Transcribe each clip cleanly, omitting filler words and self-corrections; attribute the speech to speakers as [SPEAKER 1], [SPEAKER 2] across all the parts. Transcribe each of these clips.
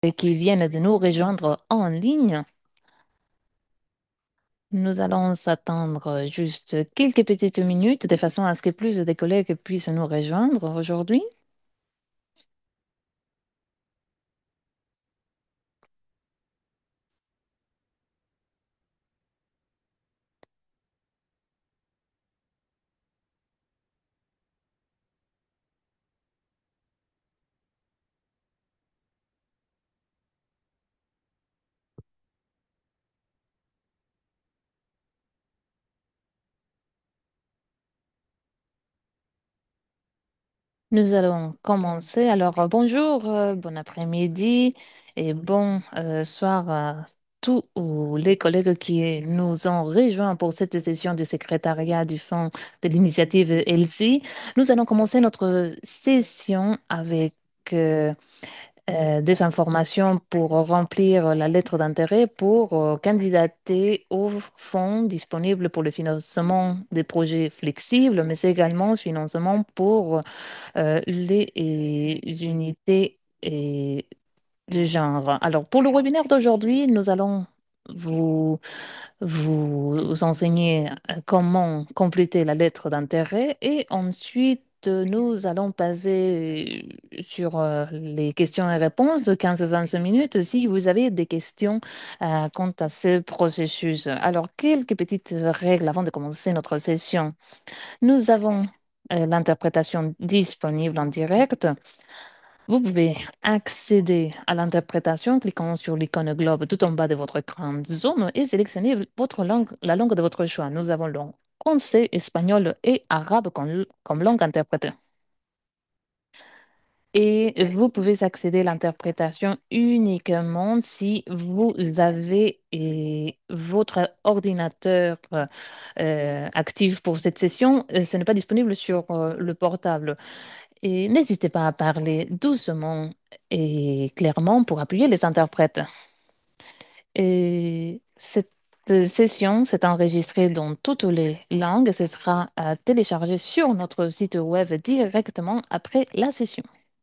[SPEAKER 1] qui viennent de nous rejoindre en ligne. Nous allons s'attendre juste quelques petites minutes de façon à ce que plus de collègues puissent nous rejoindre aujourd'hui. Nous allons commencer. Alors, bonjour, bon après-midi et bon soir à tous les collègues qui nous ont rejoints pour cette session du secrétariat du Fonds de l'initiative ELSI. Nous allons commencer notre session avec des informations pour remplir la lettre d'intérêt pour candidater au fonds disponible pour le financement des projets flexibles, mais également financement pour les unités de genre. Alors, pour le webinaire d'aujourd'hui, nous allons vous, vous enseigner comment compléter la lettre d'intérêt et ensuite, nous allons passer sur les questions et réponses de 15 à 20 minutes si vous avez des questions quant à ce processus. Alors, quelques petites règles avant de commencer notre session. Nous avons l'interprétation disponible en direct. Vous pouvez accéder à l'interprétation en cliquant sur l'icône globe tout en bas de votre écran Zoom et sélectionner votre langue, la langue de votre choix. Nous avons le français, espagnol et arabe comme langue interprétée. Et vous pouvez accéder à l'interprétation uniquement si vous avez votre ordinateur actif pour cette session. Ce n'est pas disponible sur le portable. Et n'hésitez pas à parler doucement et clairement pour appuyer les interprètes. Et cette session s'est enregistrée dans toutes les langues. Ce sera à télécharger sur notre site web directement après la session.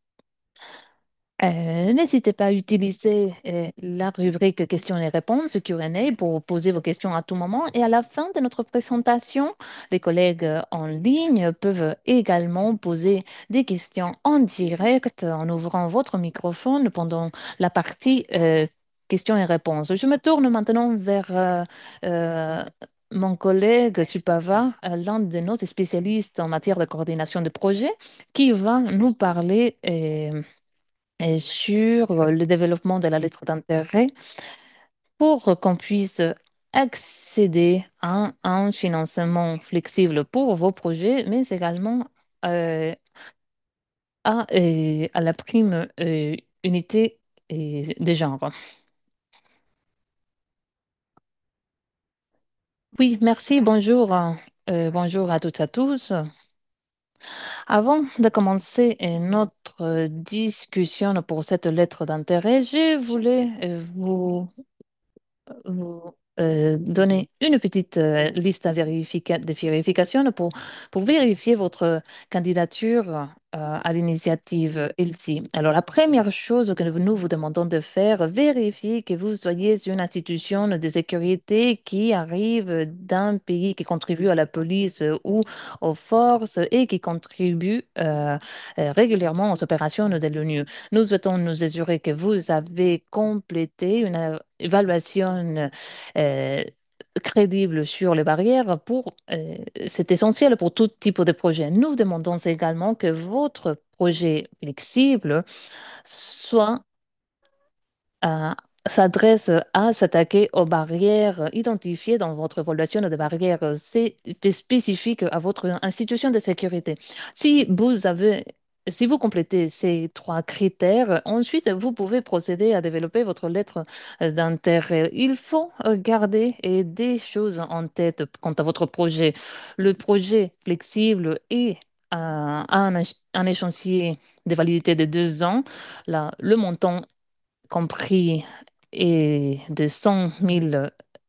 [SPEAKER 1] N'hésitez pas à utiliser la rubrique questions et réponses Q&A pour poser vos questions à tout moment. Et à la fin de notre présentation, les collègues en ligne peuvent également poser des questions en direct en ouvrant votre microphone pendant la partie questions et réponses. Je me tourne maintenant vers euh, mon collègue Supava, l'un de nos spécialistes en matière de coordination de projet, qui va nous parler sur le développement de la lettre d'intérêt pour qu'on puisse accéder à un financement flexible pour vos projets, mais également à la prime unité de genre. Oui, merci, bonjour. Bonjour à toutes et à tous. Avant de commencer notre discussion pour cette lettre d'intérêt, je voulais vous donner une petite liste de vérification pour vérifier votre candidature à l'initiative ILSI. Alors, la première chose que nous vous demandons de faire, vérifier que vous soyez une institution de sécurité qui arrive d'un pays qui contribue à la police ou aux forces et qui contribue régulièrement aux opérations de l'ONU. Nous souhaitons nous assurer que vous avez complété une évaluation euh, crédible sur les barrières c'est essentiel pour tout type de projet. Nous demandons également que votre projet flexible soit euh, s'adresse à s'attaquer aux barrières identifiées dans votre évaluation de barrières. C'est spécifique à votre institution de sécurité. Si vous avez Si vous complétez ces trois critères, ensuite, vous pouvez procéder à développer votre lettre d'intérêt. Il faut garder des choses en tête quant à votre projet. Le projet flexible est un échéancier de validité de 2 ans. Là, le montant compris est de 100 000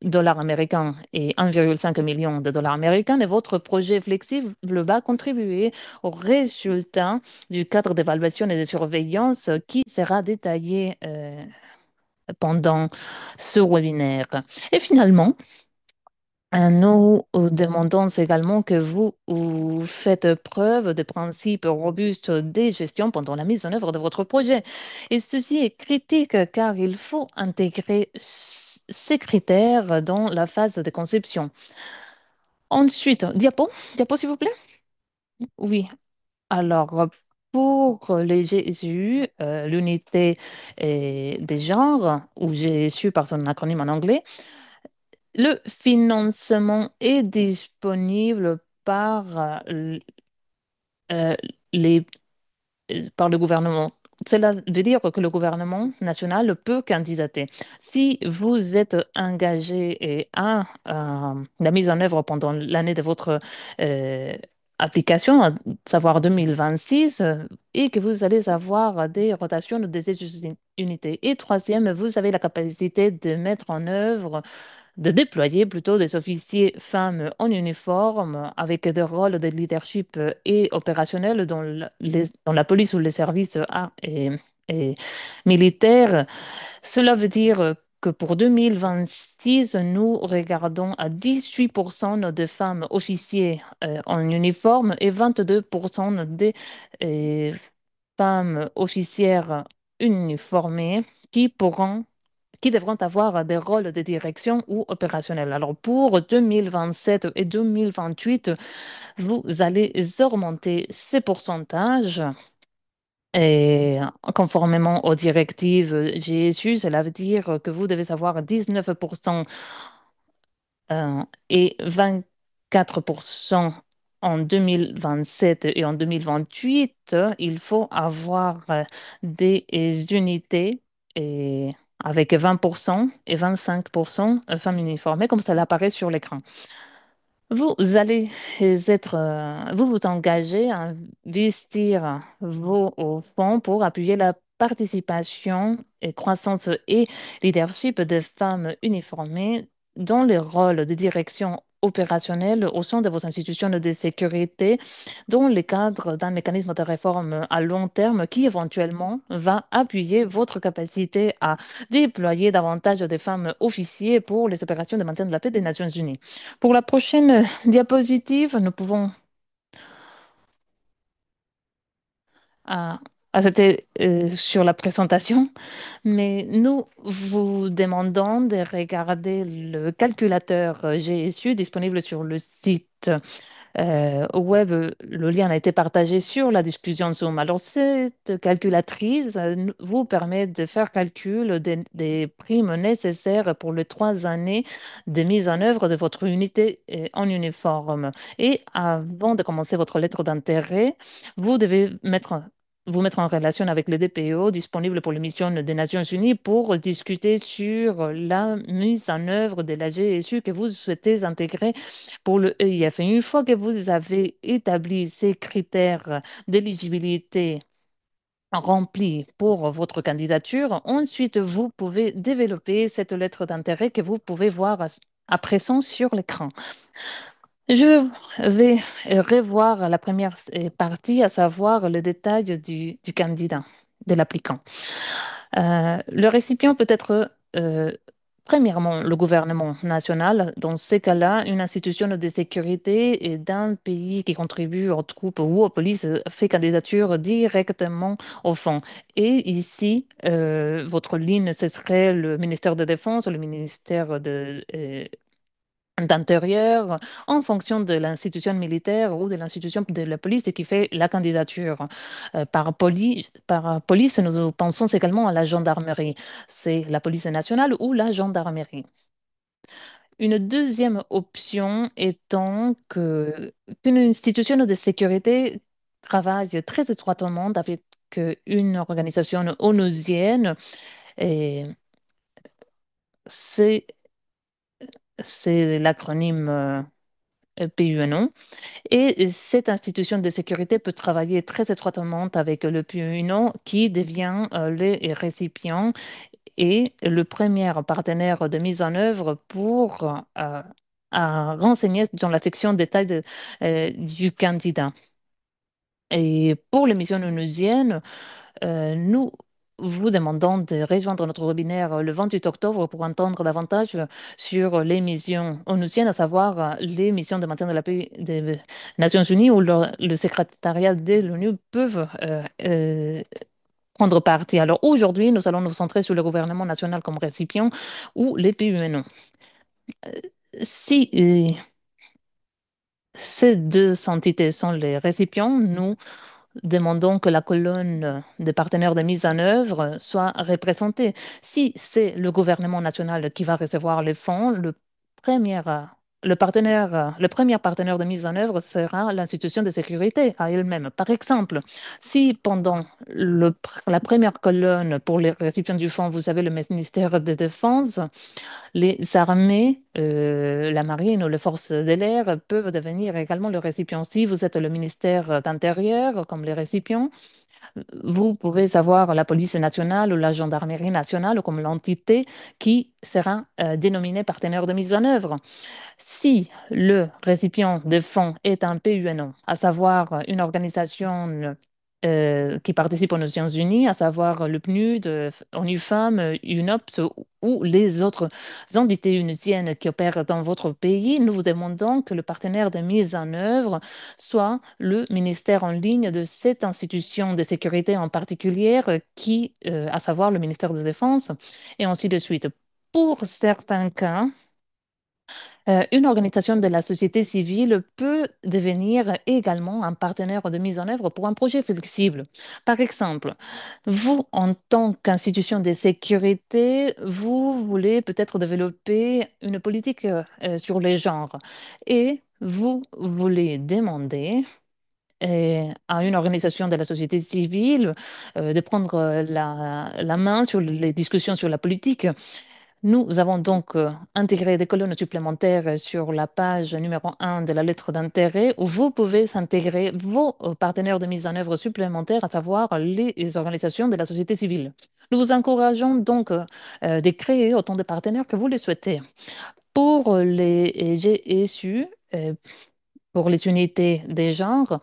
[SPEAKER 1] dollars américains et 1,5 million de dollars américains et votre projet flexible va contribuer au résultat du cadre d'évaluation et de surveillance qui sera détaillé pendant ce webinaire. Et finalement, nous demandons également que vous faites preuve de principes robustes de gestion pendant la mise en œuvre de votre projet. Et ceci est critique car il faut intégrer ces critères dans la phase de conception. Ensuite, diapo s'il vous plaît. Oui, alors pour les GSU, l'unité des genres, ou GSU par son acronyme en anglais, le financement est disponible euh, les, par le gouvernement. Cela veut dire que le gouvernement national peut candidater. Si vous êtes engagé à la mise en œuvre pendant l'année de votre euh, application, à savoir 2026, et que vous allez avoir des rotations de des unités. Et troisième, vous avez la capacité de mettre en œuvre de déployer plutôt des officiers femmes en uniforme avec des rôles de leadership et opérationnels dans la police ou les services et militaires. Cela veut dire que pour 2026, nous regardons à 18% de femmes officiers en uniforme et 22% des euh, femmes officières uniformées qui pourront qui devront avoir des rôles de direction ou opérationnels. Alors pour 2027 et 2028, vous allez augmenter ces pourcentages et conformément aux directives GSU, cela veut dire que vous devez avoir 19% et 24% en 2027 et en 2028. Il faut avoir des unités et avec 20% et 25% femmes uniformées, comme ça apparaît sur l'écran. Vous allez vous vous engagez à investir vos fonds pour appuyer la participation et croissance et leadership des femmes uniformées dans les rôles de direction opérationnelle au sein de vos institutions de sécurité dans le cadre d'un mécanisme de réforme à long terme qui éventuellement va appuyer votre capacité à déployer davantage de femmes officiers pour les opérations de maintien de la paix des Nations Unies. Pour la prochaine diapositive, nous pouvons... Ah, c'était sur la présentation, mais nous vous demandons de regarder le calculateur GSU disponible sur le site web. Le lien a été partagé sur la discussion Zoom. Alors, cette calculatrice vous permet de faire calcul des primes nécessaires pour les 3 années de mise en œuvre de votre unité en uniforme. Et avant de commencer votre lettre d'intérêt, vous devez vous mettre en relation avec le DPO disponible pour les missions des Nations Unies pour discuter sur la mise en œuvre de la GSU que vous souhaitez intégrer pour le EIF. Et une fois que vous avez établi ces critères d'éligibilité remplis pour votre candidature, ensuite vous pouvez développer cette lettre d'intérêt que vous pouvez voir à présent sur l'écran. Je vais revoir la première partie, à savoir le détail du candidat, de l'applicant. Le récipient peut être, premièrement, le gouvernement national. Dans ces cas-là, une institution de sécurité et d'un pays qui contribue aux troupes ou aux polices fait candidature directement au fond. Et ici, votre ligne, ce serait le ministère de Défense, le ministère d'intérieur en fonction de l'institution militaire ou de l'institution de la police qui fait la candidature. Par police, nous pensons également à la gendarmerie. C'est la police nationale ou la gendarmerie. Une deuxième option étant qu'une institution de sécurité travaille très étroitement avec une organisation onusienne et c'est c'est l'acronyme PUNO. Et cette institution de sécurité peut travailler très étroitement avec le PUNO qui devient le récipient est le premier partenaire de mise en œuvre pour renseigner dans la section détail du candidat. Et pour les missions onusiennes, nous vous demandons de rejoindre notre webinaire le 28 octobre pour entendre davantage sur les missions onusiennes, à savoir les missions de maintien de la paix des Nations Unies où le secrétariat de l'ONU peuvent prendre partie. Alors aujourd'hui, nous allons nous centrer sur le gouvernement national comme récipient ou les PUNO. Si ces deux entités sont les récipients, nous demandons que la colonne des partenaires de mise en œuvre soit représentée. Si c'est le gouvernement national qui va recevoir les fonds, premier, euh, le premier partenaire de mise en œuvre sera l'institution de sécurité à elle-même. Par exemple, si pendant la première colonne pour les récipients du fonds, vous avez le ministère de Défense, les armées, la marine ou les forces de l'air peuvent devenir également le récipient. Si vous êtes le ministère d'Intérieur comme les récipients, vous pouvez avoir la police nationale ou la gendarmerie nationale comme l'entité qui sera dénominée partenaire de mise en œuvre. Si le récipient de fonds est un PUNO, à savoir une organisation qui participe aux Nations Unies, à savoir le PNUD, ONU Femmes, UNOPS ou les autres entités unusiennes qui opèrent dans votre pays, nous vous demandons que le partenaire de mise en œuvre soit le ministère en ligne de cette institution de sécurité en particulier, à savoir le ministère de Défense, et ainsi de suite. Pour certains cas, une organisation de la société civile peut devenir également un partenaire de mise en œuvre pour un projet flexible. Par exemple, vous, en tant qu'institution de sécurité, vous voulez peut-être développer une politique sur les genres et vous voulez demander à une organisation de la société civile de prendre la main sur les discussions sur la politique. Nous avons donc intégré des colonnes supplémentaires sur la page numéro 1 de la lettre d'intérêt où vous pouvez s'intégrer vos partenaires de mise en œuvre supplémentaires, à savoir les organisations de la société civile. Nous vous encourageons donc de créer autant de partenaires que vous le souhaitez. Pour les GSU, pour les unités des genres,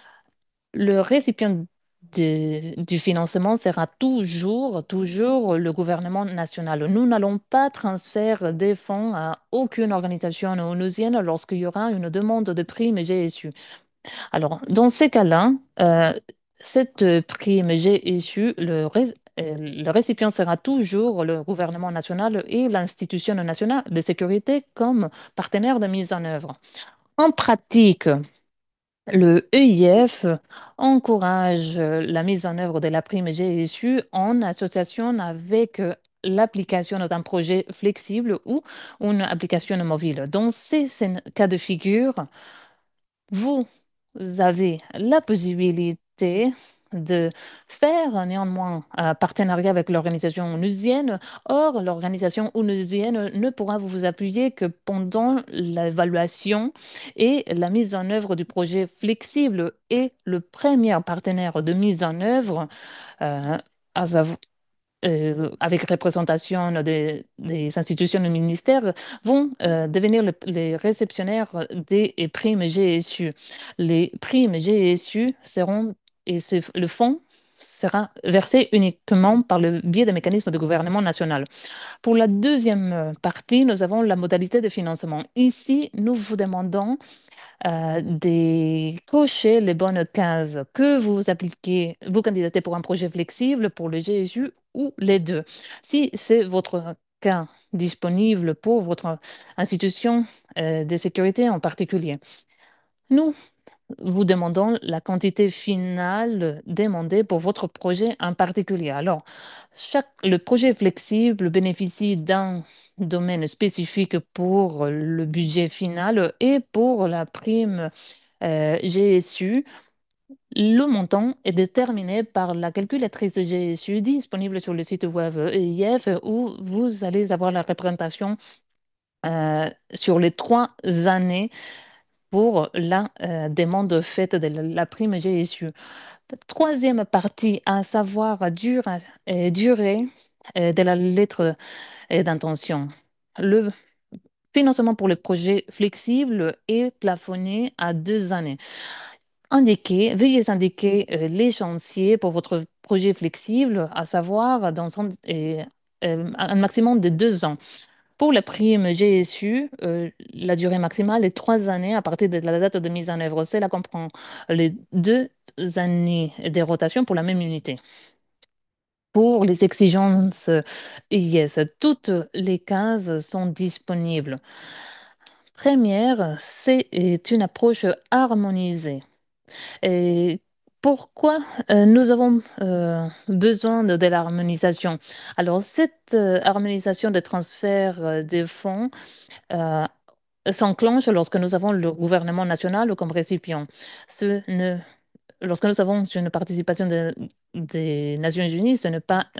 [SPEAKER 1] le récipient du financement sera toujours le gouvernement national. Nous n'allons pas transférer des fonds à aucune organisation onusienne lorsqu'il y aura une demande de prime GSU. Alors, dans ces cas-là, cette prime GSU, le récipient sera toujours le gouvernement national et l'institution nationale de sécurité comme partenaire de mise en œuvre. En pratique, le EIF encourage la mise en œuvre de la prime GSU en association avec l'application d'un projet flexible ou une application mobile. Dans ces cas de figure, vous avez la possibilité de faire néanmoins un partenariat avec l'organisation onusienne. Or, l'organisation onusienne ne pourra vous appuyer que pendant l'évaluation et la mise en œuvre du projet flexible et le premier partenaire de mise en œuvre, euh, à savoir avec représentation des institutions du ministère, vont devenir les réceptionnaires des primes GSU. Les primes GSU seront, le fonds sera versé uniquement par le biais des mécanismes de gouvernement national. Pour la deuxième partie, nous avons la modalité de financement. Ici, nous vous demandons de cocher les bonnes cases que vous appliquez, vous candidatez pour un projet flexible, pour le GSU ou les deux. Si c'est votre cas disponible pour votre institution de sécurité en particulier. Nous vous demandons la quantité finale demandée pour votre projet en particulier. Alors, le projet flexible bénéficie d'un domaine spécifique pour le budget final et pour la prime GSU. Le montant est déterminé par la calculatrice GSU disponible sur le site web EIF où vous allez avoir la représentation sur les 3 années pour la demande faite de la prime GSU. Troisième partie, à savoir durée. de la lettre d'intention. Le financement pour le projet flexible est plafonné à 2 années. Veuillez indiquer les chantiers pour votre projet flexible, à savoir un maximum de 2 ans. Pour la prime GSU, la durée maximale est 3 années à partir de la date de mise en œuvre. Cela comprend les 2 années de rotation pour la même unité. Pour les exigences IS, toutes les cases sont disponibles. Première, c'est une approche harmonisée. Et pourquoi nous avons besoin de l'harmonisation? Alors, cette harmonisation des transferts des fonds euh, s'enclenche lorsque nous avons le gouvernement national comme récipient. Ce ne, Lorsque nous avons une participation des Nations Unies, ce n'est pas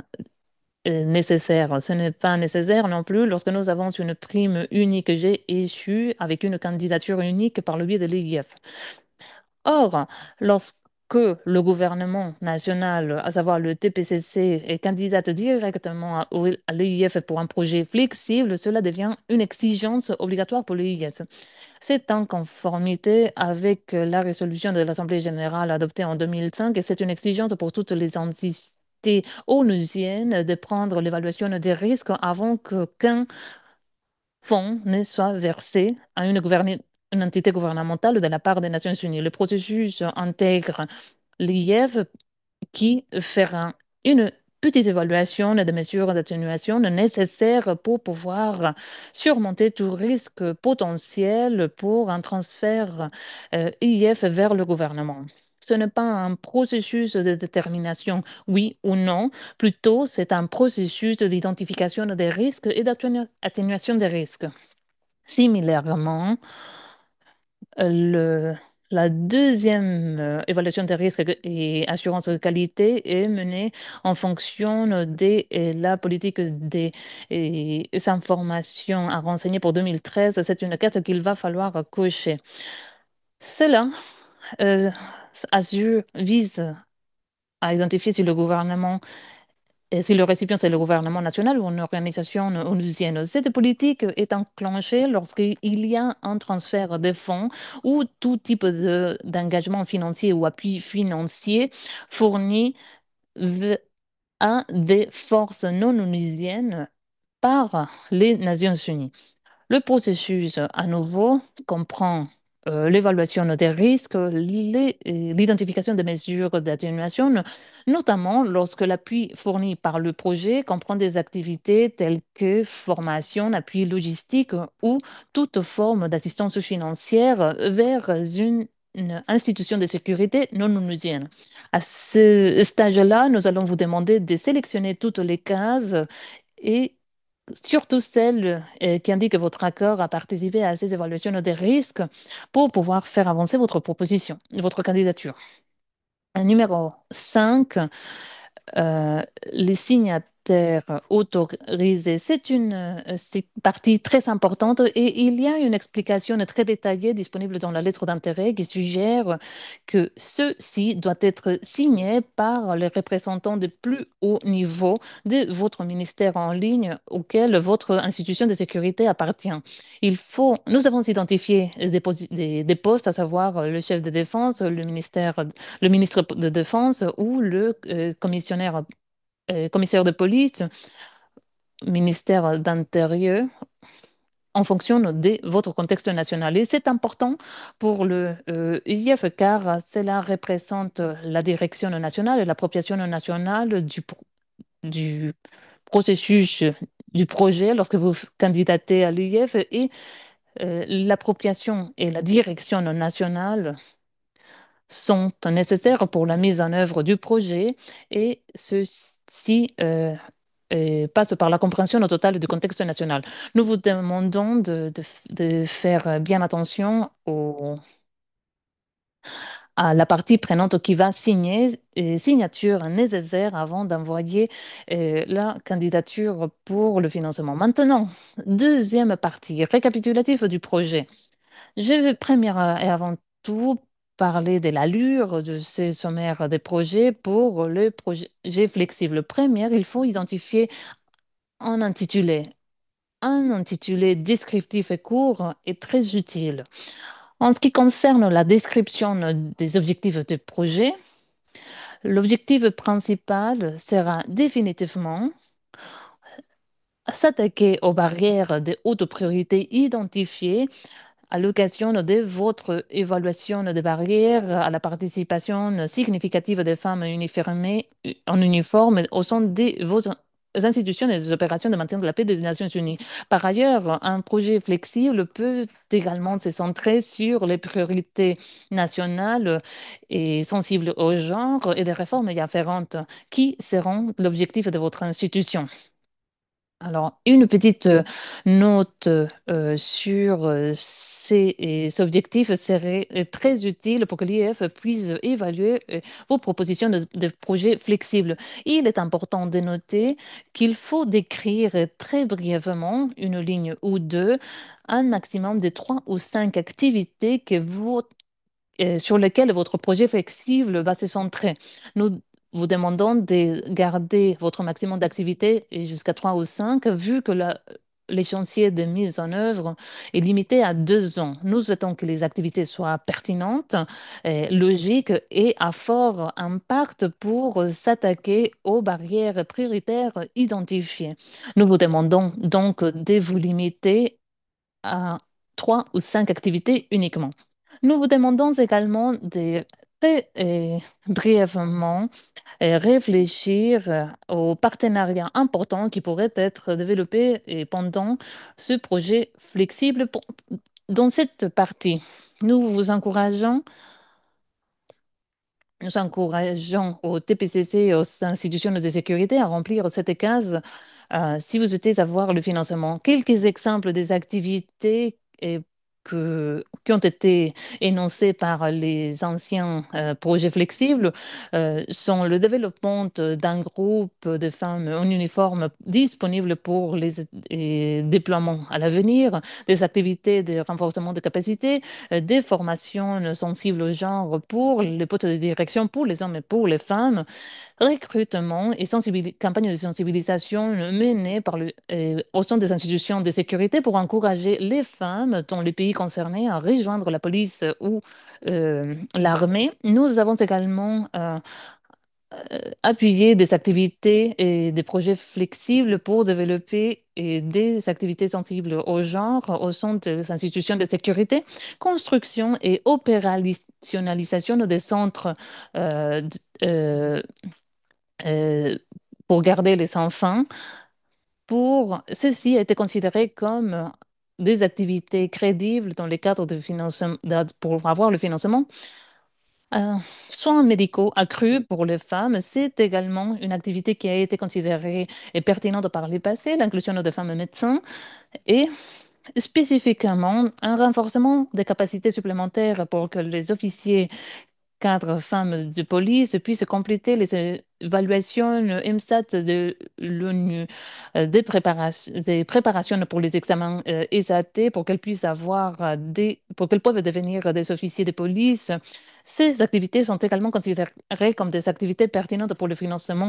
[SPEAKER 1] nécessaire. Ce n'est pas nécessaire non plus lorsque nous avons une prime unique G issue avec une candidature unique par le biais de l'IGF. Or, lorsque le gouvernement national, à savoir le TPCC, est candidate directement à l'EIF pour un projet flexible, cela devient une exigence obligatoire pour l'EIS. C'est en conformité avec la résolution de l'Assemblée générale adoptée en 2005 et c'est une exigence pour toutes les entités onusiennes de prendre l'évaluation des risques avant qu'un fonds ne soit versé à une entité gouvernementale de la part des Nations Unies. Le processus intègre l'IF qui fera une petite évaluation des mesures d'atténuation nécessaires pour pouvoir surmonter tout risque potentiel pour un transfert IF vers le gouvernement. Ce n'est pas un processus de détermination, oui ou non, plutôt c'est un processus d'identification des risques et d'atténuation des risques. Similairement, le, la deuxième évaluation des risques et assurance de qualité est menée en fonction de la politique des informations à renseigner pour 2013. C'est une carte qu'il va falloir cocher. Cela euh, vise à identifier si le gouvernement et si le récipient, c'est le gouvernement national ou une organisation onusienne. Cette politique est enclenchée lorsqu'il y a un transfert de fonds ou tout type d'engagement financier ou appui financier fourni à des forces non onusiennes par les Nations Unies. Le processus, à nouveau, comprend l'évaluation des risques, l'identification des mesures d'atténuation, notamment lorsque l'appui fourni par le projet comprend des activités telles que formation, appui logistique ou toute forme d'assistance financière vers une institution de sécurité non onusienne. À ce stage-là, nous allons vous demander de sélectionner toutes les cases et surtout celles qui indiquent votre accord à participer à ces évaluations des risques pour pouvoir faire avancer votre proposition, votre candidature. Numéro 5, euh, les signataires autorisés. C'est partie très importante et il y a une explication très détaillée disponible dans la lettre d'intérêt qui suggère que ceci doit être signé par les représentants de plus haut niveau de votre ministère en ligne auquel votre institution de sécurité appartient. Nous avons identifié des postes, à savoir le chef de défense, le ministre de Défense ou le commissaire de police, ministère d'Intérieur, en fonction de votre contexte national. Et c'est important pour le IF car cela représente la direction nationale et l'appropriation nationale du processus du projet lorsque vous candidatez à l'IF et l'appropriation et la direction nationale sont nécessaires pour la mise en œuvre du projet et ceci passe par la compréhension totale du contexte national. Nous vous demandons de faire bien attention à la partie prenante qui va signer, signature nécessaire avant d'envoyer la candidature pour le financement. Maintenant, deuxième partie, récapitulatif du projet. Je vais première et avant tout parler de l'allure de ces sommaires des projets pour le projet flexible. Première, il faut identifier un intitulé. Un intitulé descriptif et court est très utile. En ce qui concerne la description des objectifs du projet, l'objectif principal sera définitivement s'attaquer aux barrières de haute priorité identifiées à l'occasion de votre évaluation des barrières à la participation significative des femmes uniformées, en uniforme au sein de vos institutions et des opérations de maintien de la paix des Nations Unies. Par ailleurs, un projet flexible peut également se centrer sur les priorités nationales et sensibles au genre et des réformes y afférentes qui seront l'objectif de votre institution. Alors, une petite note sur ces objectifs serait très utile pour que l'IEF puisse évaluer vos propositions de projets flexibles. Il est important de noter qu'il faut décrire très brièvement une ligne ou deux, un maximum de 3 ou 5 activités que vous sur lequel votre projet flexible va se centrer. Nous vous demandons de garder votre maximum d'activité jusqu'à 3 ou 5, vu que l'échéancier de mise en œuvre est limité à 2 ans. Nous souhaitons que les activités soient pertinentes, logiques et à fort impact pour s'attaquer aux barrières prioritaires identifiées. Nous vous demandons donc de vous limiter à 3 ou 5 activités uniquement. Nous vous demandons également de très brièvement réfléchir aux partenariats importants qui pourraient être développés pendant ce projet flexible. Dans cette partie, nous vous encourageons nous encourageons au TPCC et aux institutions de sécurité à remplir cette case si vous souhaitez avoir le financement. Quelques exemples des activités qui ont été énoncées par les anciens projets flexibles sont le développement d'un groupe de femmes en uniforme disponible pour les déploiements à l'avenir, des activités de renforcement de capacité, des formations sensibles au genre pour les postes de direction pour les hommes et pour les femmes, recrutement et campagne de sensibilisation menée au sein des institutions de sécurité pour encourager les femmes dans les pays concernés à rejoindre la police ou l'armée. Nous avons également appuyer des activités et des projets flexibles pour développer des activités sensibles au genre au sein des institutions de sécurité, construction et opérationnalisation des centres euh, d- euh, euh, pour garder les enfants. Pour ceci a été considéré comme des activités crédibles dans le cadre de financement, pour avoir le financement. Euh, Soins médicaux accrus pour les femmes, c'est également une activité qui a été considérée et pertinente par le passé, l'inclusion de femmes médecins et spécifiquement un renforcement des capacités supplémentaires pour que les officiers cadres femmes de police puissent compléter les évaluations MSAT de l'ONU, des préparations pour les examens ESAT pour qu'elles puissent avoir pour qu'elles peuvent devenir des officiers de police. Ces activités sont également considérées comme des activités pertinentes pour le financement.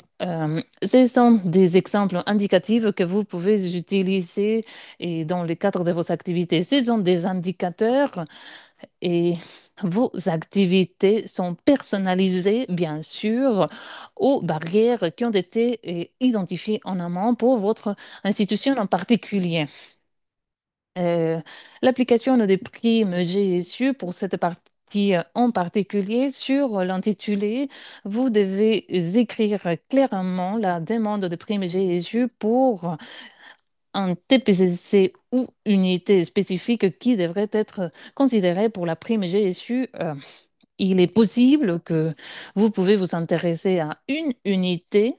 [SPEAKER 1] Ce sont des exemples indicatifs que vous pouvez utiliser et dans le cadre de vos activités. Ce sont des indicateurs et vos activités sont personnalisées, bien sûr, aux barrières qui ont été identifiées en amont pour votre institution en particulier. Euh, L'application des primes GSU pour cette partie en particulier sur l'intitulé, vous devez écrire clairement la demande de primes GSU pour un TPCC ou unité spécifique qui devrait être considérée pour la prime GSU. Il est possible que vous pouvez vous intéresser à une unité,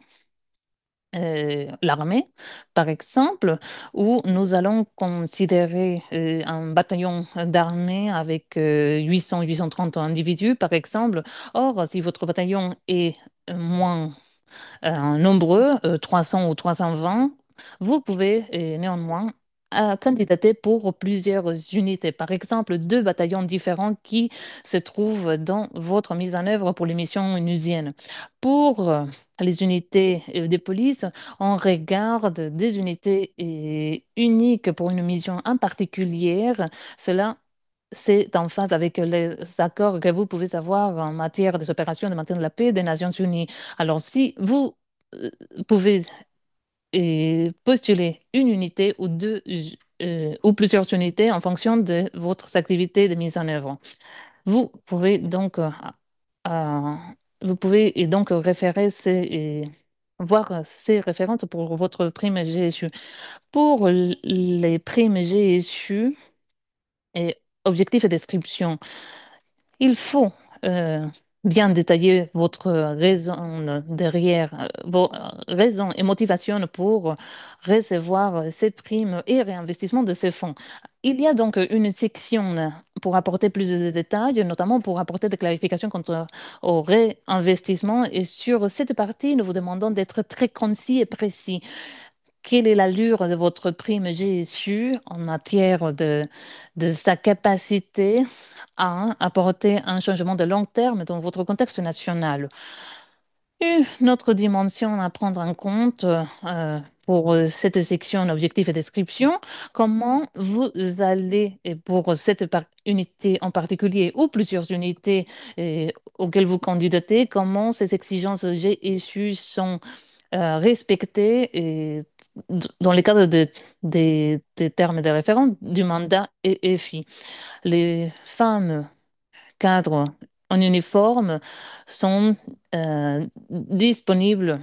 [SPEAKER 1] l'armée, par exemple, où nous allons considérer un bataillon d'armée avec 800-830 individus, par exemple. Or, si votre bataillon est moins nombreux, 300 ou 320, vous pouvez néanmoins candidater pour plusieurs unités. Par exemple, deux bataillons différents qui se trouvent dans votre mise en œuvre pour les missions onusiennes. Pour les unités de police, on regarde des unités uniques pour une mission en particulier. Cela c'est en phase avec les accords que vous pouvez avoir en matière des opérations de maintien de la paix des Nations Unies. Alors, si vous euh, pouvez postuler une unité ou deux ou plusieurs unités en fonction de votre activité de mise en œuvre. Vous pouvez donc, euh, vous pouvez et donc référer voir ces références pour votre prime GSU. Pour les primes GSU et objectifs et description, il faut euh, bien détailler votre raison derrière, vos raisons et motivations pour recevoir ces primes et réinvestissement de ces fonds. Il y a donc une section pour apporter plus de détails, notamment pour apporter des clarifications quant au réinvestissement. Et sur cette partie, nous vous demandons d'être très concis et précis. Quelle est l'allure de votre prime GSU en matière de sa capacité à apporter un changement de long terme dans votre contexte national? Une autre dimension à prendre en compte pour cette section objectifs et description, comment vous allez, et pour cette unité en particulier ou plusieurs unités auxquelles vous candidatez, comment ces exigences GSU sont respecter dans le cadre des termes de référence du mandat EFI. Les femmes cadres en uniforme sont disponibles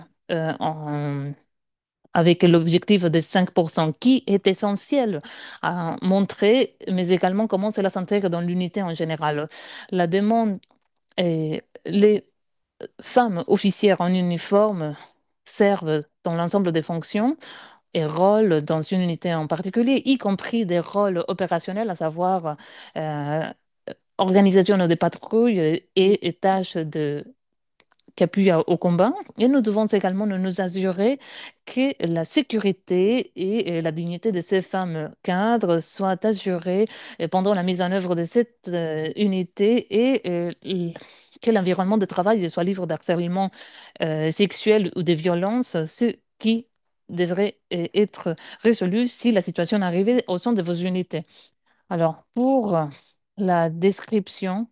[SPEAKER 1] avec l'objectif de 5% qui est essentiel à montrer, mais également comment cela s'intègre dans l'unité en général. La demande est les femmes officières en uniforme servent dans l'ensemble des fonctions et rôles dans une unité en particulier, y compris des rôles opérationnels, à savoir euh, organisation des patrouilles et tâches qu'appuie au combat. Et nous devons également nous assurer que la sécurité et la dignité de ces femmes cadres soient assurées pendant la mise en œuvre de cette unité et que l'environnement de travail soit libre d'harcèlement sexuel ou de violence, ce qui devrait être résolu si la situation arrivait au sein de vos unités. Alors, pour la description,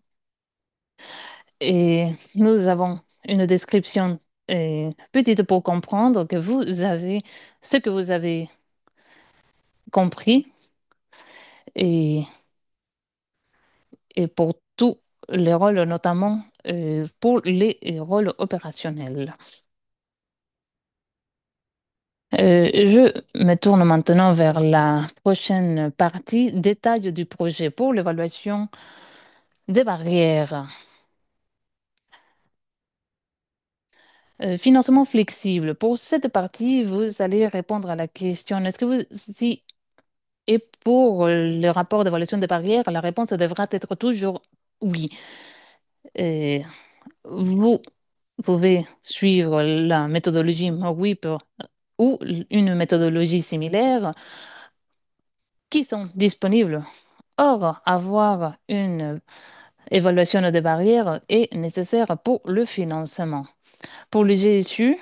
[SPEAKER 1] et nous avons une description petite pour comprendre que vous avez ce que vous avez compris et, et pour tous les rôles, notamment pour les rôles opérationnels. Je me tourne maintenant vers la prochaine partie, détail du projet pour l'évaluation des barrières. Financement flexible. Pour cette partie, vous allez répondre à la question, est-ce que vous, si et pour le rapport d'évaluation des barrières, la réponse devra être toujours oui. Et vous pouvez suivre la méthodologie MOWIP ou une méthodologie similaire qui sont disponibles. Or, avoir une évaluation des barrières est nécessaire pour le financement. Pour le GSU,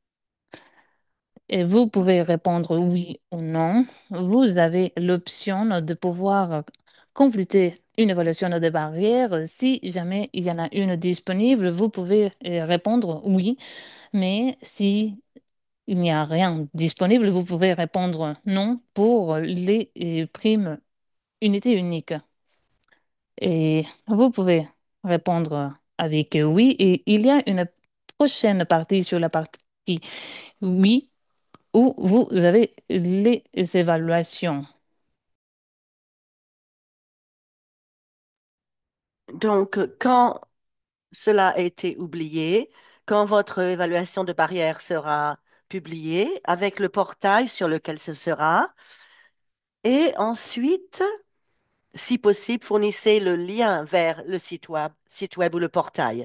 [SPEAKER 1] et vous pouvez répondre oui ou non. Vous avez l'option de pouvoir compléter une évaluation des barrières. Si jamais il y en a une disponible, vous pouvez répondre oui. Mais si il n'y a rien disponible, vous pouvez répondre non pour les primes unité unique. Et vous pouvez répondre avec oui. Et il y a une prochaine partie sur la partie oui où vous avez les évaluations.
[SPEAKER 2] Donc, quand cela a été oublié, quand votre évaluation de barrière sera publiée avec le portail sur lequel ce sera, et ensuite, si possible, fournissez le lien vers le site web ou le portail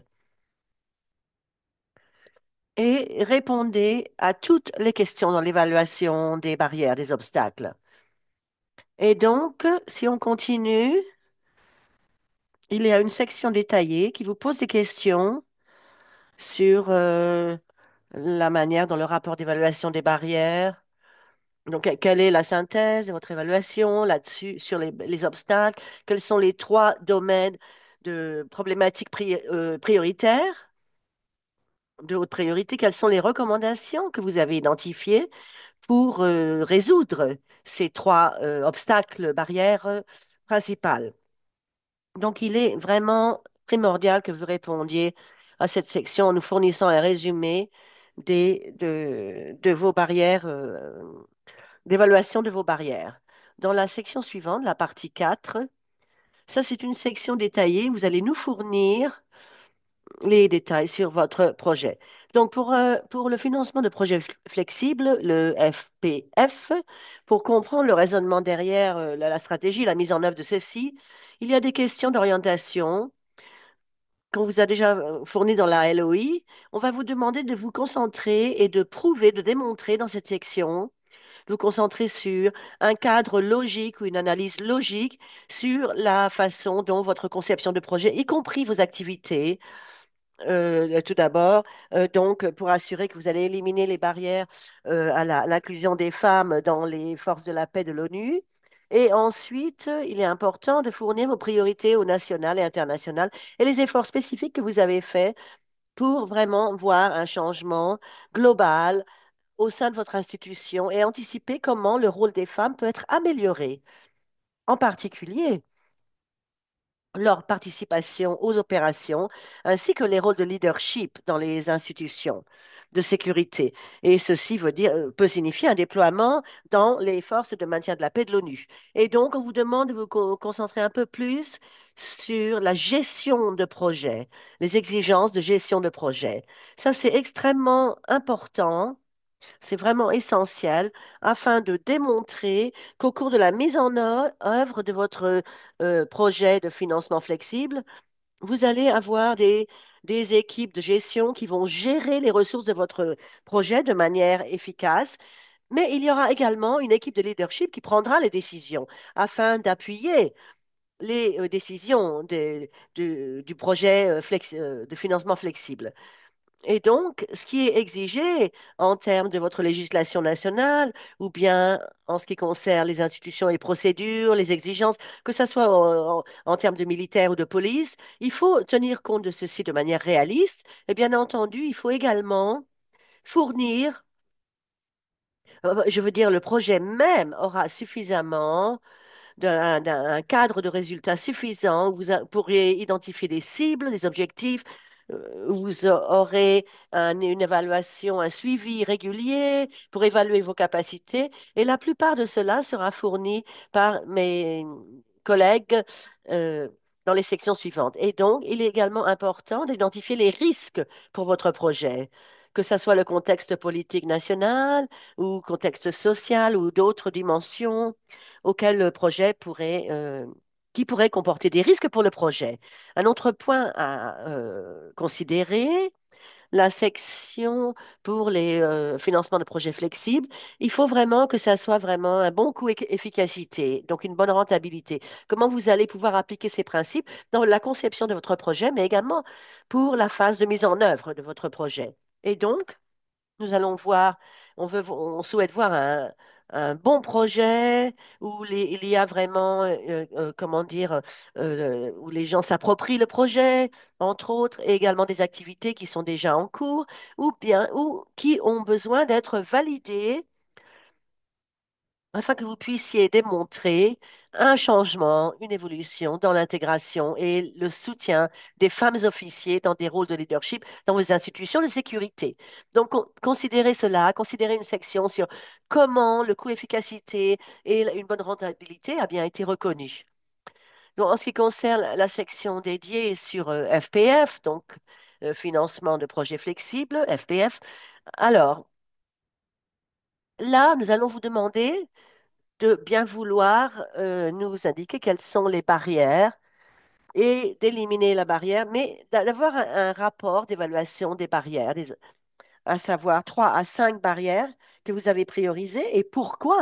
[SPEAKER 2] et répondez à toutes les questions dans l'évaluation des barrières, des obstacles. Et donc, si on continue, il y a une section détaillée qui vous pose des questions sur la manière dont le rapport d'évaluation des barrières. Donc, quelle est la synthèse de votre évaluation là-dessus, sur les obstacles? Quels sont les trois domaines de problématiques prioritaires, de haute priorité? Quelles sont les recommandations que vous avez identifiées pour résoudre ces trois obstacles, barrières principales? Donc, il est vraiment primordial que vous répondiez à cette section en nous fournissant un résumé de vos barrières, d'évaluation de vos barrières. Dans la section suivante, la partie 4, ça c'est une section détaillée. Vous allez nous fournir les détails sur votre projet. Donc, pour le financement de projets flexibles, le FPF, pour comprendre le raisonnement derrière la stratégie, la mise en œuvre de ceci, il y a des questions d'orientation qu'on vous a déjà fournies dans la LOI. On va vous demander de vous concentrer et de prouver, de démontrer dans cette section, de vous concentrer sur un cadre logique ou une analyse logique sur la façon dont votre conception de projet, y compris vos activités, tout d'abord, donc pour assurer que vous allez éliminer les barrières à l'inclusion des femmes dans les forces de la paix de l'ONU. Et ensuite, il est important de fournir vos priorités au national et international et les efforts spécifiques que vous avez faits pour vraiment voir un changement global au sein de votre institution et anticiper comment le rôle des femmes peut être amélioré. En particulier, leur participation aux opérations, ainsi que les rôles de leadership dans les institutions de sécurité. Et ceci peut signifier un déploiement dans les forces de maintien de la paix de l'ONU. Et donc, on vous demande de vous concentrer un peu plus sur la gestion de projet, les exigences de gestion de projet. Ça, c'est extrêmement important. C'est vraiment essentiel afin de démontrer qu'au cours de la mise en œuvre de votre projet de financement flexible, vous allez avoir des équipes de gestion qui vont gérer les ressources de votre projet de manière efficace. Mais il y aura également une équipe de leadership qui prendra les décisions afin d'appuyer les décisions du projet de financement flexible. Et donc, ce qui est exigé en termes de votre législation nationale ou bien en ce qui concerne les institutions et procédures, les exigences, que ce soit en termes de militaire ou de police, il faut tenir compte de ceci de manière réaliste. Et bien entendu, il faut également fournir, je veux dire, le projet même aura suffisamment d'un cadre de résultats suffisant où pourrez identifier des cibles, des objectifs, vous aurez une évaluation, un suivi régulier pour évaluer vos capacités et la plupart de cela sera fourni par mes collègues euh, dans les sections suivantes. Et donc, il est également important d'identifier les risques pour votre projet, que ce soit le contexte politique national ou contexte social ou d'autres dimensions auquel le projet qui pourrait comporter des risques pour le projet. Un autre point à considérer, la section pour les financements de projets flexibles, il faut vraiment que ça soit vraiment un bon coût efficacité, donc une bonne rentabilité. Comment vous allez pouvoir appliquer ces principes dans la conception de votre projet, mais également pour la phase de mise en œuvre de votre projet. Et donc, nous allons voir, on souhaite voir un bon projet où il y a vraiment, comment dire, où les gens s'approprient le projet, entre autres, et également des activités qui sont déjà en cours ou qui ont besoin d'être validées afin que vous puissiez démontrer un changement, une évolution dans l'intégration et le soutien des femmes officiers dans des rôles de leadership dans vos institutions de sécurité. Donc, considérez cela, considérez une section sur comment le coût-efficacité et une bonne rentabilité a bien été reconnu. Donc, en ce qui concerne la section dédiée sur FPF, donc financement de projets flexibles, FPF, alors là, nous allons vous demander de bien vouloir nous indiquer quelles sont les barrières et d'éliminer la barrière, mais d'avoir un rapport d'évaluation des barrières, à savoir 3 à 5 barrières que vous avez priorisées et pourquoi.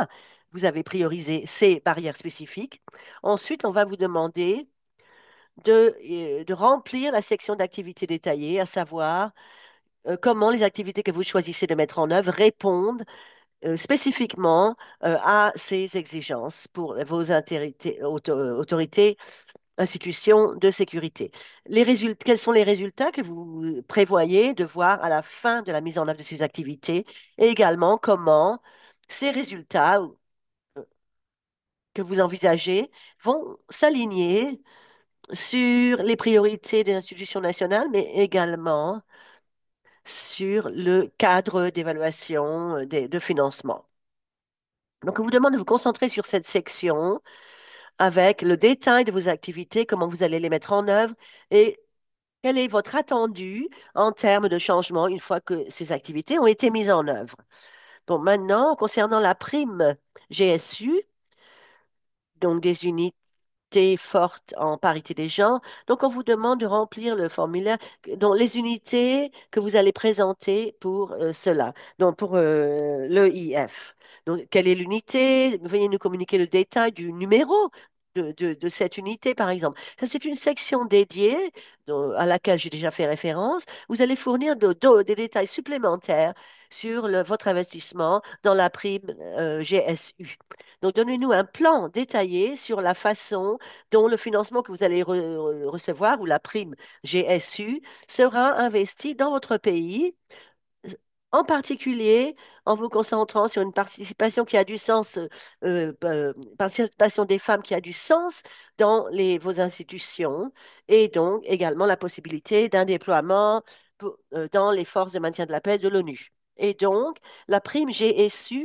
[SPEAKER 2] vous avez priorisé ces barrières spécifiques. Ensuite, on va vous demander de remplir la section d'activités détaillées, à savoir comment les activités que vous choisissez de mettre en œuvre répondent spécifiquement à ces exigences pour vos autorités, institutions de sécurité. Quels sont les résultats que vous prévoyez de voir à la fin de la mise en œuvre de ces activités et également comment ces résultats que vous envisagez vont s'aligner sur les priorités des institutions nationales, mais également sur le cadre d'évaluation de financement. Donc, on vous demande de vous concentrer sur cette section avec le détail de vos activités, comment vous allez les mettre en œuvre et quel est votre attendu en termes de changement une fois que ces activités ont été mises en œuvre. Bon, maintenant, concernant la prime GSU, donc des unités forte en parité des genres. Donc, on vous demande de remplir le formulaire, dont les unités que vous allez présenter pour cela, donc pour l'EIF. Donc, quelle est l'unité? Veuillez nous communiquer le détail du numéro de cette unité, par exemple. Ça, c'est une section dédiée à laquelle j'ai déjà fait référence. Vous allez fournir des détails supplémentaires sur votre investissement dans la prime GSU. Donc, donnez-nous un plan détaillé sur la façon dont le financement que vous allez recevoir ou la prime GSU sera investi dans votre pays, en particulier en vous concentrant sur une participation qui a du sens, participation des femmes qui a du sens dans vos institutions et donc également la possibilité d'un déploiement dans les forces de maintien de la paix de l'ONU. Et donc, la prime GSU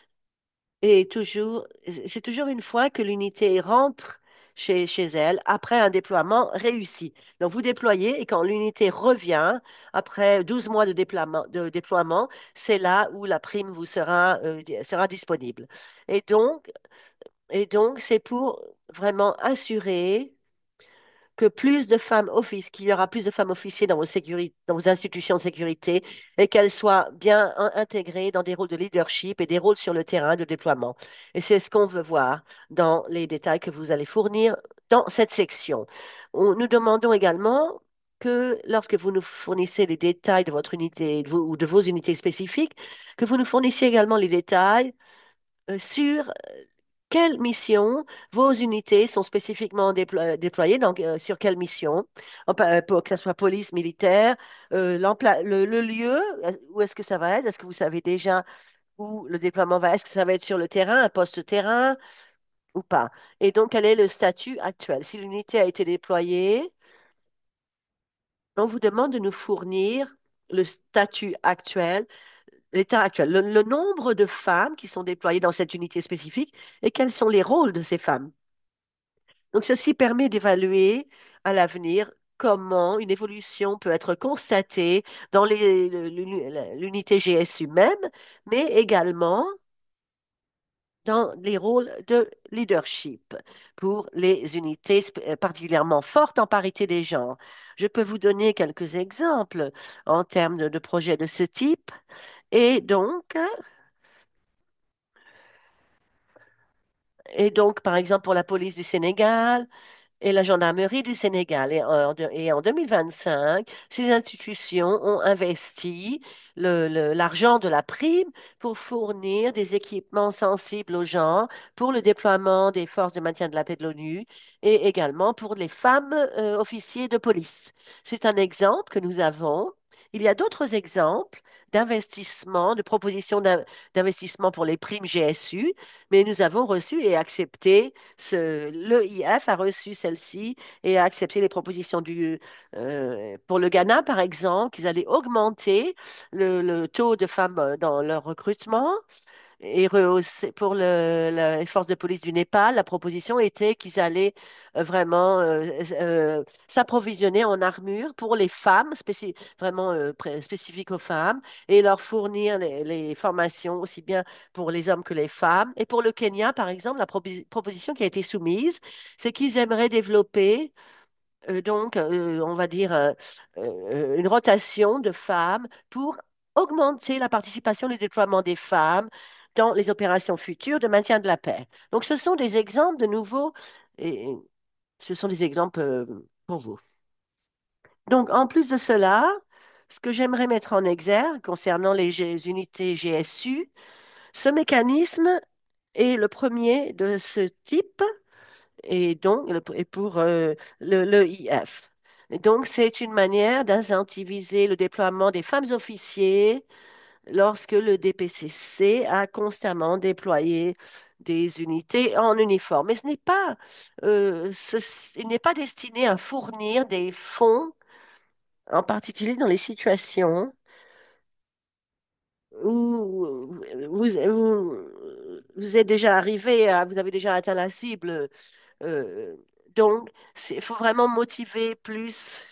[SPEAKER 2] c'est toujours une fois que l'unité rentre chez elle après un déploiement réussi. Donc, vous déployez et quand l'unité revient, après 12 mois de déploiement, c'est là où la prime vous sera disponible. Et donc, c'est pour vraiment assurer que plus de femmes qu'il y aura plus de femmes officiers dans vos institutions de sécurité et qu'elles soient bien intégrées dans des rôles de leadership et des rôles sur le terrain de déploiement. Et c'est ce qu'on veut voir dans les détails que vous allez fournir dans cette section. Nous demandons également que lorsque vous nous fournissez les détails de votre unité ou de vos unités spécifiques, que vous nous fournissiez également les détails sur quelle mission vos unités sont spécifiquement déployées, donc sur quelle mission, pour que ce soit police, militaire, le lieu, où est-ce que ça va être? Est-ce que vous savez déjà où le déploiement va? Est-ce que ça va être sur le terrain, un poste terrain ou pas? Et donc, quel est le statut actuel? Si l'unité a été déployée, on vous demande de nous fournir le statut actuel, l'état actuel, le nombre de femmes qui sont déployées dans cette unité spécifique et quels sont les rôles de ces femmes. Donc, ceci permet d'évaluer à l'avenir comment une évolution peut être constatée dans l'unité GSU même, mais également dans les rôles de leadership pour les unités particulièrement fortes en parité des genres. Je peux vous donner quelques exemples en termes de projets de ce type. Et donc, par exemple, pour la police du Sénégal, et la gendarmerie du Sénégal. Et en 2025, ces institutions ont investi l'argent de la prime pour fournir des équipements sensibles aux gens, pour le déploiement des forces de maintien de la paix de l'ONU et également pour les femmes officiers de police. C'est un exemple que nous avons. Il y a d'autres exemples d'investissement, de propositions d'investissement pour les primes GSU, mais nous avons reçu et accepté l'EIF a reçu celle-ci et a accepté les propositions pour le Ghana, par exemple, qu'ils allaient augmenter le taux de femmes dans leur recrutement. Et rehausser pour les forces de police du Népal, la proposition était qu'ils allaient vraiment s'approvisionner en armure pour les femmes, vraiment spécifiques aux femmes, et leur fournir les formations aussi bien pour les hommes que les femmes. Et pour le Kenya, par exemple, la proposition qui a été soumise, c'est qu'ils aimeraient développer on va dire, une rotation de femmes pour augmenter la participation du déploiement des femmes dans les opérations futures de maintien de la paix. Donc, ce sont des exemples de nouveau, et ce sont des exemples pour vous. Donc, en plus de cela, ce que j'aimerais mettre en exergue concernant les unités GSU, ce mécanisme est le premier de ce type et donc et pour l'EIF. Et donc, c'est une manière d'incentiviser le déploiement des femmes officiers lorsque le DPCC a constamment déployé des unités en uniforme. Mais ce n'est pas, il n'est pas destiné à fournir des fonds, en particulier dans les situations où vous êtes déjà arrivé vous avez déjà atteint la cible. euh, donc, il faut vraiment motiver plus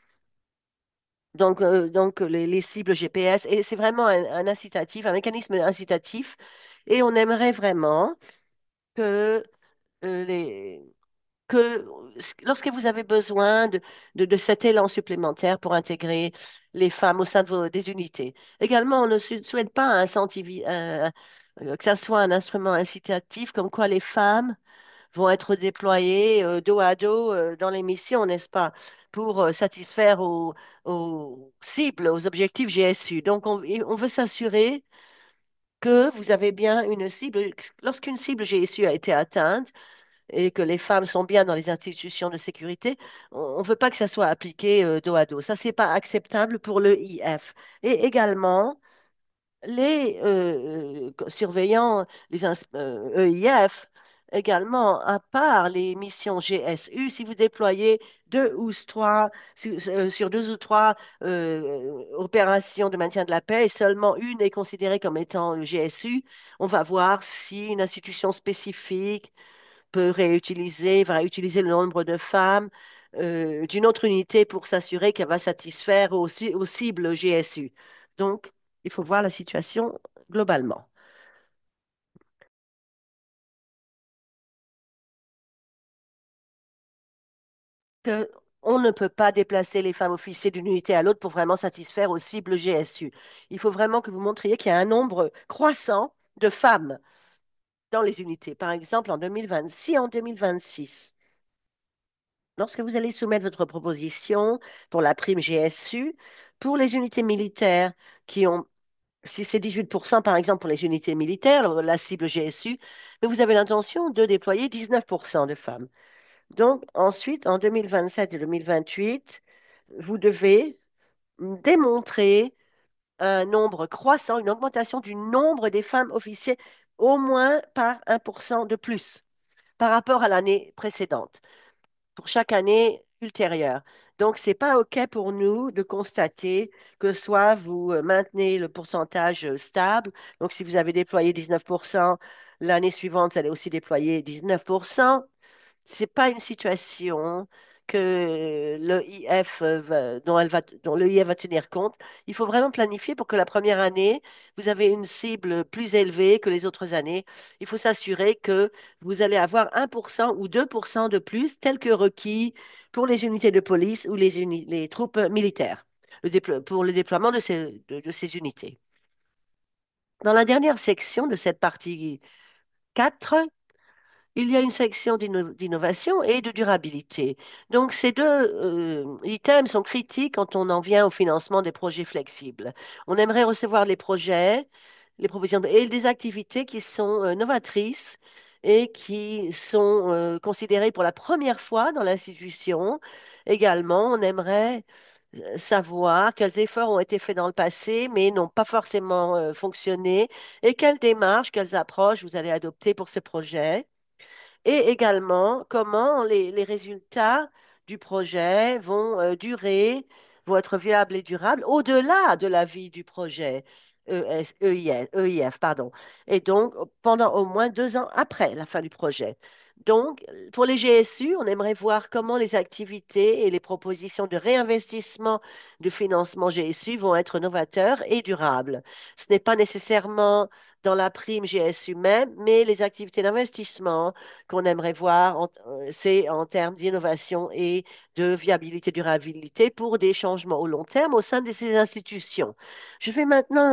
[SPEAKER 2] les cibles GPS. Et c'est vraiment un incitatif, un mécanisme incitatif. Et on aimerait vraiment que, euh, les, que lorsque vous avez besoin de cet élan supplémentaire pour intégrer les femmes au sein de des unités. Également, on ne souhaite pas que ça soit un instrument incitatif comme quoi les femmes vont être déployées dos à dos dans les missions, n'est-ce pas, pour satisfaire aux cibles, aux objectifs GSU. Donc, on veut s'assurer que vous avez bien une cible. Lorsqu'une cible GSU a été atteinte, et que les femmes sont bien dans les institutions de sécurité, on ne veut pas que ça soit appliqué dos à dos. Ça, c'est pas acceptable pour le IF. Et également, les surveillants, EIF, également, à part les missions GSU, si vous déployez deux ou trois, sur deux ou trois opérations de maintien de la paix, et seulement une est considérée comme étant GSU, on va voir si une institution spécifique va réutiliser le nombre de femmes d'une autre unité pour s'assurer qu'elle va satisfaire aux cibles GSU. Donc, il faut voir la situation globalement. Que on ne peut pas déplacer les femmes officiers d'une unité à l'autre pour vraiment satisfaire aux cibles GSU. Il faut vraiment que vous montriez qu'il y a un nombre croissant de femmes dans les unités. Par exemple, en 2020, si en 2026, lorsque vous allez soumettre votre proposition pour la prime GSU, pour les unités militaires qui ont, si c'est 18% par exemple pour les unités militaires, la cible GSU, mais vous avez l'intention de déployer 19% de femmes. Donc ensuite, en 2027 et 2028, vous devez démontrer un nombre croissant, une augmentation du nombre des femmes officiers au moins par 1% de plus par rapport à l'année précédente pour chaque année ultérieure. Donc, ce n'est pas OK pour nous de constater que soit vous maintenez le pourcentage stable, donc si vous avez déployé 19%, l'année suivante, vous allez aussi déployer 19%. C'est pas une situation que dont le IF va tenir compte. Il faut vraiment planifier pour que la première année, vous avez une cible plus élevée que les autres années. Il faut s'assurer que vous allez avoir 1% ou 2% de plus, tel que requis pour les unités de police ou les troupes militaires, pour le déploiement de ces unités. Dans la dernière section de cette partie 4, il y a une section d'innovation et de durabilité. Donc, ces deux items sont critiques quand on en vient au financement des projets flexibles. On aimerait recevoir les projets, les propositions et des activités qui sont novatrices et qui sont considérées pour la première fois dans l'institution. Également, on aimerait savoir quels efforts ont été faits dans le passé, mais n'ont pas forcément fonctionné, et quelles démarches, quelles approches vous allez adopter pour ce projet. Et également, comment les résultats du projet vont durer, vont être viables et durables au-delà de la vie du projet EIF, pardon. Et donc, pendant au moins 2 ans après la fin du projet. Donc, pour les GSU, on aimerait voir comment les activités et les propositions de réinvestissement du financement GSU vont être novateurs et durables. Ce n'est pas nécessairement dans la prime GSU même, mais les activités d'investissement qu'on aimerait voir, c'est en termes d'innovation et de viabilité, durabilité pour des changements au long terme au sein de ces institutions. Je vais maintenant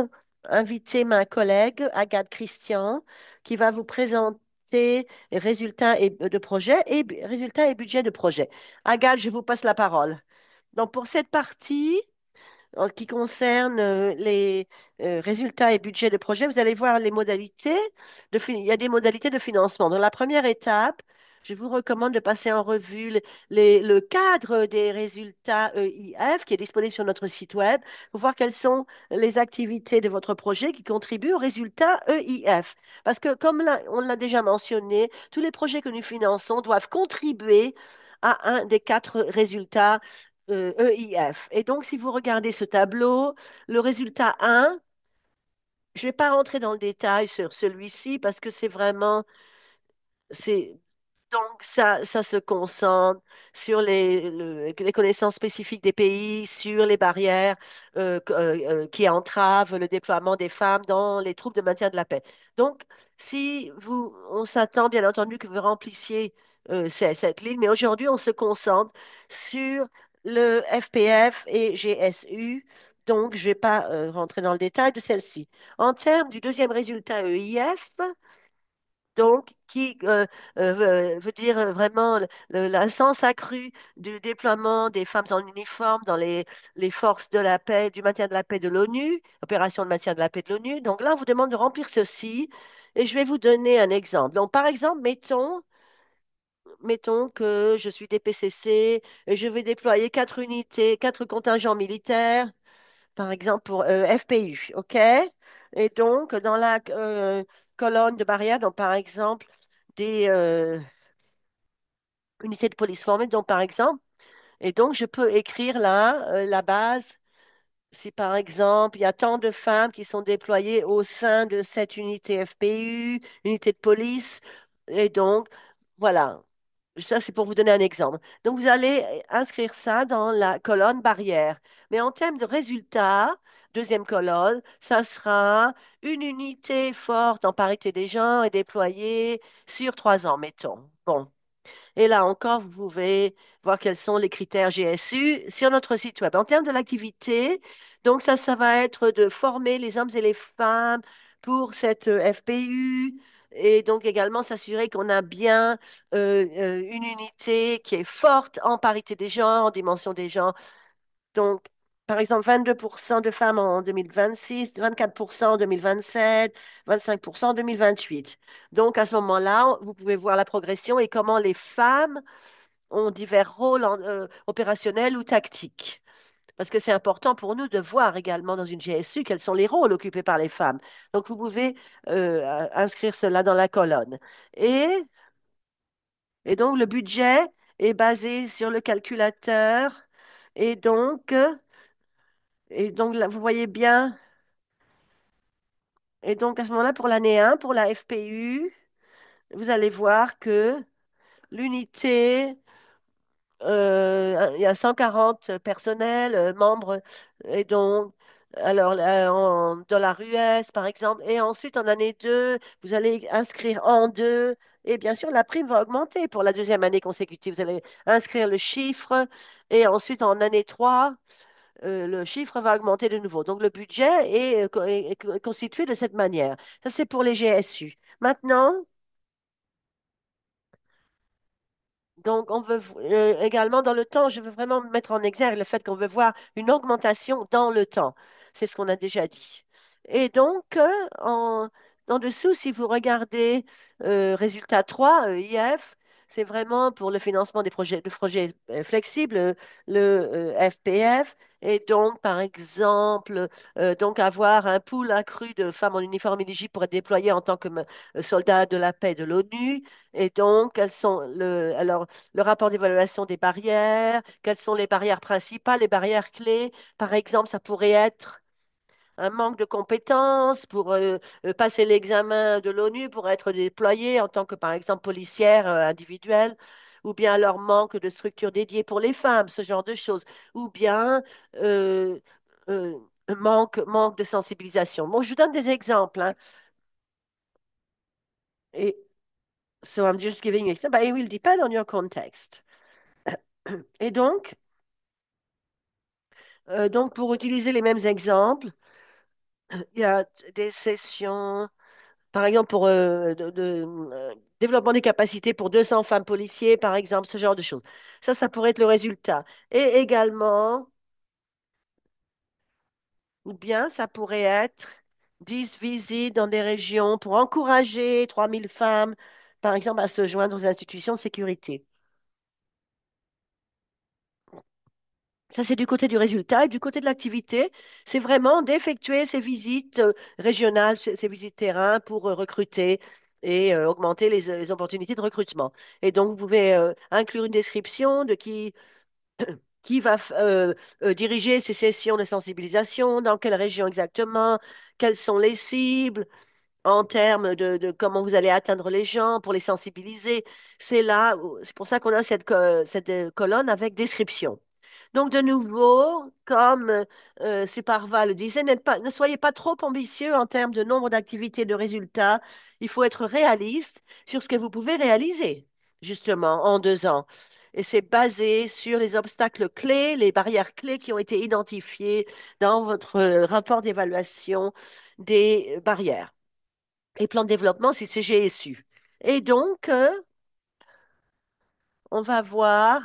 [SPEAKER 2] inviter ma collègue Agathe Christian qui va vous présenter les résultats de projet et résultats et budget de projet. Agathe, je vous passe la parole. Donc, pour cette partie, en ce qui concerne les résultats et budget de projet, vous allez voir les modalités il y a des modalités de financement. Dans la première étape, je vous recommande de passer en revue le cadre des résultats EIF qui est disponible sur notre site web pour voir quelles sont les activités de votre projet qui contribuent aux résultats EIF. Parce que, comme on l'a déjà mentionné, tous les projets que nous finançons doivent contribuer à un des quatre résultats EIF. Et donc, si vous regardez ce tableau, le résultat 1, je ne vais pas rentrer dans le détail sur celui-ci parce que c'est vraiment, c'est, donc ça se concentre sur les connaissances spécifiques des pays, sur les barrières qui entravent le déploiement des femmes dans les troupes de maintien de la paix. Donc, si vous, on s'attend bien entendu que vous remplissiez cette ligne, mais aujourd'hui, on se concentre sur le FPF et GSU. Donc, je ne vais pas rentrer dans le détail de celle-ci. En termes du deuxième résultat EIF, donc, qui veut dire vraiment le sens accru du déploiement des femmes en uniforme dans les forces de la paix, du maintien de la paix de l'ONU, opération de maintien de la paix de l'ONU. Donc là, on vous demande de remplir ceci et je vais vous donner un exemple. Donc, par exemple, mettons que je suis DPCC et je vais déployer quatre unités, quatre contingents militaires par exemple pour FPU, OK? Et donc, dans la colonne de barrière, donc par exemple, des unités de police formées, donc par exemple, et donc je peux écrire là la base si par exemple, il y a tant de femmes qui sont déployées au sein de cette unité FPU, unité de police, et donc, voilà, ça c'est pour vous donner un exemple. Donc, vous allez inscrire ça dans la colonne barrière. Mais en termes de résultats, deuxième colonne, ça sera une unité forte en parité des genres et déployée sur 3 ans, mettons. Bon. Et là encore, vous pouvez voir quels sont les critères GSU sur notre site web. En termes de l'activité, donc ça va être de former les hommes et les femmes pour cette FPU et donc également s'assurer qu'on a bien une unité qui est forte en parité des genres, en dimension des genres. Donc, par exemple, 22% de femmes en 2026, 24% en 2027, 25% en 2028. Donc, à ce moment-là, vous pouvez voir la progression et comment les femmes ont divers rôles opérationnels ou tactiques. Parce que c'est important pour nous de voir également dans une GSU quels sont les rôles occupés par les femmes. Donc, vous pouvez inscrire cela dans la colonne. Et, et donc, le budget est basé sur le calculateur. Et donc, là, vous voyez bien. Et donc, à ce moment-là, pour l'année 1, pour la FPU, vous allez voir que l'unité il y a 140 personnels, membres, et donc, alors, en dollars US, par exemple, et ensuite, en année 2, vous allez inscrire en 2, et bien sûr, la prime va augmenter pour la deuxième année consécutive. Vous allez inscrire le chiffre, et ensuite, en année 3, le chiffre va augmenter de nouveau. Donc, le budget est constitué de cette manière. Ça, c'est pour les GSU. Maintenant, donc, on veut également dans le temps, je veux vraiment mettre en exergue le fait qu'on veut voir une augmentation dans le temps. C'est ce qu'on a déjà dit. Et donc, en dessous, si vous regardez résultat 3, IF, c'est vraiment pour le financement de projets flexibles, le FPF. Et donc, par exemple, donc avoir un pool accru de femmes en uniforme éligibles pour être déployées en tant que soldats de la paix de l'ONU. Et donc, elles sont alors, le rapport d'évaluation des barrières, quelles sont les barrières principales, les barrières clés. Par exemple, ça pourrait être un manque de compétences pour passer l'examen de l'ONU pour être déployé en tant que, par exemple, policière individuelle, ou bien leur manque de structure dédiée pour les femmes, ce genre de choses, ou bien euh, euh, manque de sensibilisation. Bon, je vous donne des exemples, hein. Et so I'm just giving you example, but it will depend on your context. Et donc pour utiliser les mêmes exemples, Il y a des sessions, par exemple, pour développement des capacités pour 200 femmes policiers, par exemple, ce genre de choses. Ça pourrait être le résultat. Et également, ou bien ça pourrait être 10 visites dans des régions pour encourager 3000 femmes, par exemple, à se joindre aux institutions de sécurité. Ça, c'est du côté du résultat. Et du côté de l'activité, c'est vraiment d'effectuer ces visites régionales, ces visites terrain pour recruter et augmenter les opportunités de recrutement. Et donc, vous pouvez inclure une description de qui va diriger ces sessions de sensibilisation, dans quelle région exactement, quelles sont les cibles en termes de comment vous allez atteindre les gens pour les sensibiliser. C'est pour ça qu'on a cette colonne avec description. Donc, de nouveau, comme Suparva le disait, ne soyez pas trop ambitieux en termes de nombre d'activités, de résultats. Il faut être réaliste sur ce que vous pouvez réaliser, justement, en 2 ans. Et c'est basé sur les obstacles clés, les barrières clés qui ont été identifiées dans votre rapport d'évaluation des barrières. Et plan de développement, c'est CGSU. Et donc, on va voir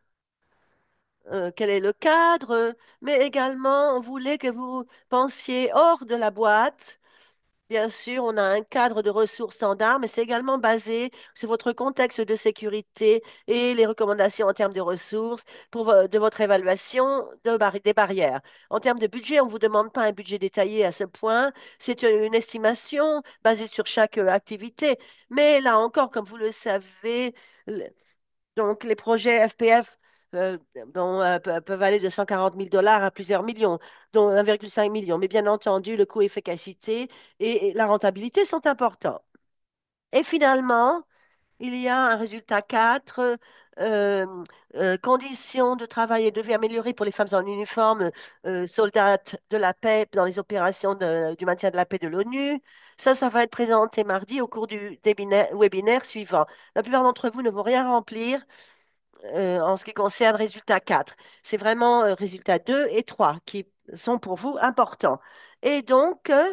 [SPEAKER 2] quel est le cadre, mais également on voulait que vous pensiez hors de la boîte. Bien sûr, on a un cadre de ressources standard, mais c'est également basé sur votre contexte de sécurité et les recommandations en termes de ressources de votre évaluation des barrières. En termes de budget, on ne vous demande pas un budget détaillé à ce point. C'est une estimation basée sur chaque activité. Mais là encore, comme vous le savez, donc, les projets FPF peuvent aller de 140 000 dollars à plusieurs millions, dont 1,5 million. Mais bien entendu, le coût efficacité et la rentabilité sont importants. Et finalement, il y a un résultat 4, euh, conditions de travail et de vie améliorées pour les femmes en uniforme, soldates de la paix dans les opérations du maintien de la paix de l'ONU. Ça va être présenté mardi au cours du webinaire suivant. La plupart d'entre vous ne vont rien remplir en ce qui concerne résultat 4. C'est vraiment résultat 2 et 3 qui sont pour vous importants. Et donc, euh,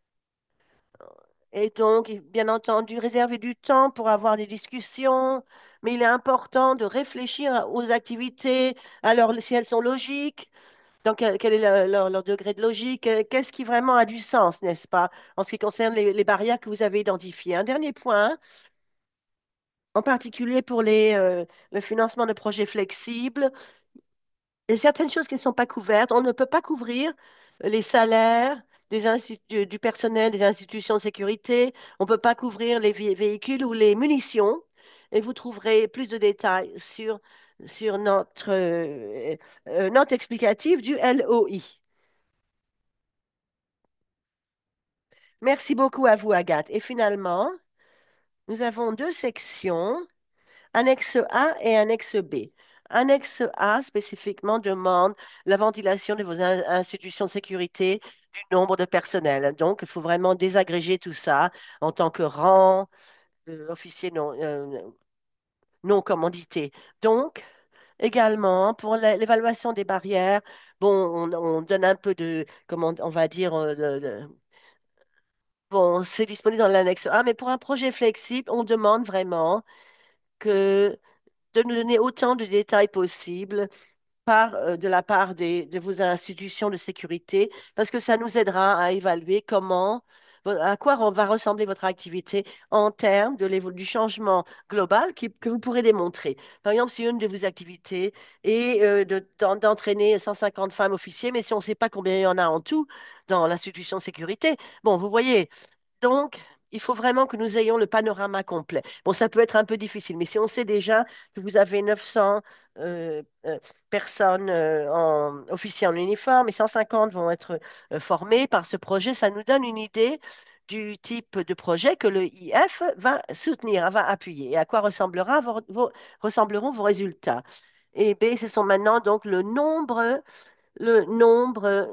[SPEAKER 2] bien entendu, réserver du temps pour avoir des discussions, mais il est important de réfléchir aux activités, alors si elles sont logiques, donc quel est leur degré de logique, qu'est-ce qui vraiment a du sens, n'est-ce pas, en ce qui concerne les barrières que vous avez identifiées. Un dernier point, en particulier pour le financement de projets flexibles. Il y a certaines choses qui ne sont pas couvertes. On ne peut pas couvrir les salaires du personnel des institutions de sécurité. On ne peut pas couvrir les véhicules ou les munitions. Et vous trouverez plus de détails sur notre note explicative du LOI. Merci beaucoup à vous, Agathe. Et finalement, nous avons 2 sections. Annexe A et annexe B. Annexe A spécifiquement demande la ventilation de vos institutions de sécurité du nombre de personnel. Donc, il faut vraiment désagréger tout ça en tant que rang, officier non commandité. Donc, également, pour l'évaluation des barrières, bon, on donne un peu de, comment on va dire, bon, c'est disponible dans l'annexe A, mais pour un projet flexible, on demande vraiment que de nous donner autant de détails possibles de la part de vos institutions de sécurité, parce que ça nous aidera à évaluer à quoi va ressembler votre activité en termes du changement global que vous pourrez démontrer. Par exemple, si une de vos activités est d'entraîner 150 femmes officiers, mais si on ne sait pas combien il y en a en tout dans l'institution de sécurité, bon, vous voyez, donc, il faut vraiment que nous ayons le panorama complet. Bon, ça peut être un peu difficile, mais si on sait déjà que vous avez 900 personnes officiers en uniforme et 150 vont être formées par ce projet, ça nous donne une idée du type de projet que le IF va soutenir, va appuyer et à quoi ressembleront vos résultats. Et B, ce sont maintenant donc le nombre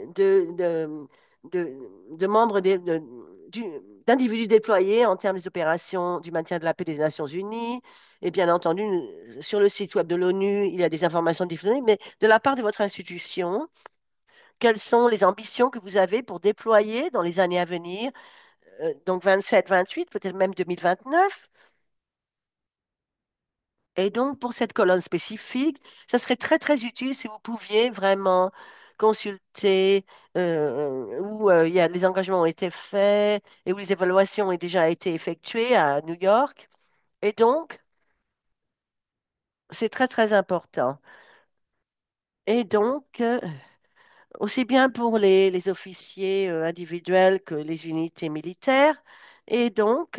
[SPEAKER 2] de, de membres du- d'individus déployés en termes des opérations du maintien de la paix des Nations Unies. Et bien entendu, sur le site web de l'ONU, il y a des informations disponibles, mais de la part de votre institution, quelles sont les ambitions que vous avez pour déployer dans les années à venir, donc 27, 28, peut-être même 2029. Et donc, pour cette colonne spécifique, ça serait très, très utile si vous pouviez vraiment consulter où les engagements ont été faits et où les évaluations ont déjà été effectuées à New York. Et donc, c'est très, très important. Et donc, aussi bien pour les officiers individuels que les unités militaires. Et donc,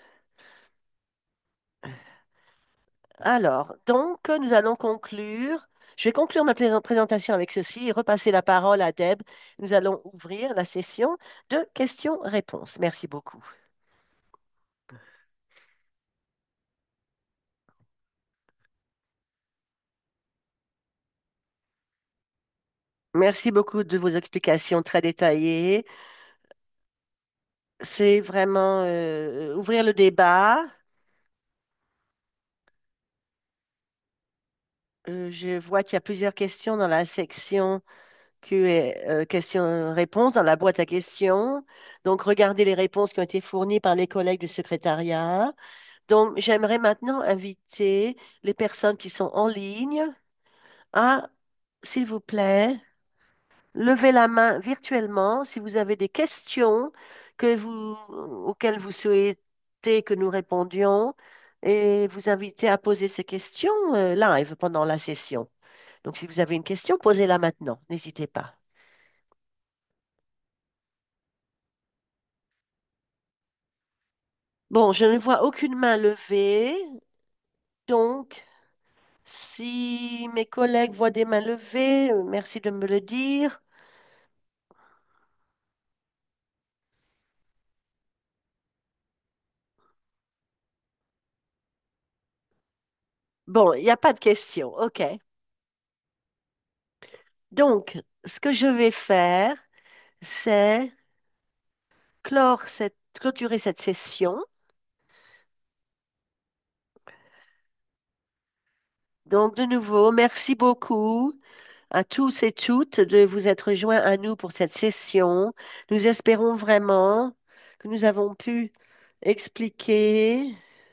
[SPEAKER 2] nous allons conclure. Je vais conclure ma présentation avec ceci et repasser la parole à Deb. Nous allons ouvrir la session de questions-réponses. Merci beaucoup. Merci beaucoup de vos explications très détaillées. C'est vraiment ouvrir le débat. Je vois qu'il y a plusieurs questions dans la section questions-réponses, dans la boîte à questions. Donc, regardez les réponses qui ont été fournies par les collègues du secrétariat. Donc, j'aimerais maintenant inviter les personnes qui sont en ligne à, s'il vous plaît, lever la main virtuellement si vous avez des questions auxquelles vous souhaitez que nous répondions et vous inviter à poser ces questions live pendant la session. Donc, si vous avez une question, posez-la maintenant. N'hésitez pas. Bon, je ne vois aucune main levée. Donc, si mes collègues voient des mains levées, merci de me le dire. Bon, il n'y a pas de question. OK. Donc, ce que je vais faire, c'est clôturer cette session. Donc, de nouveau, merci beaucoup à tous et toutes de vous être joints à nous pour cette session. Nous espérons vraiment que nous avons pu expliquer